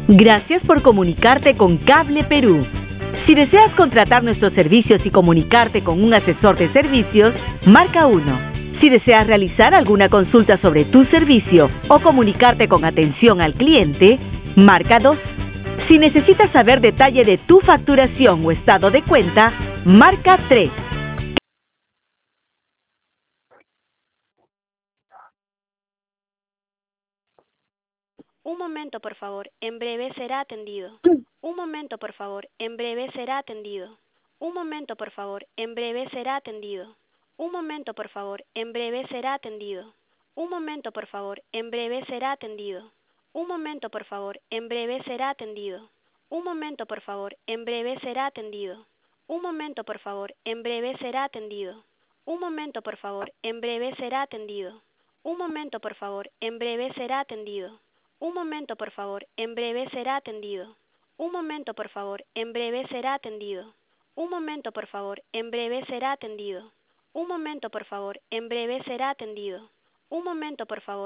Gracias por comunicarte con Cable Perú. Si deseas contratar nuestros servicios y comunicarte con un asesor de servicios, marca 1. Si deseas realizar alguna consulta sobre tu servicio o comunicarte con atención al cliente, marca 2. Si necesitas saber detalle de tu facturación o estado de cuenta, marca 3. Un momento, por favor. En breve será atendido. Un momento, por favor. En breve será atendido. Un momento, por favor. En breve será atendido. Un momento, por favor. En breve será atendido. Un momento, por favor. En breve será atendido. Un momento, por favor. En breve será atendido. Un momento, por favor. En breve será atendido. Un momento, por favor. En breve será atendido. Un momento, por favor. En breve será atendido. Un momento, por favor. En breve será atendido. Un momento, por favor. En breve será atendido. Un momento, por favor. En breve será atendido. Un momento, por favor. En breve será atendido. Un momento, por favor. En breve será atendido. Un momento, por favor.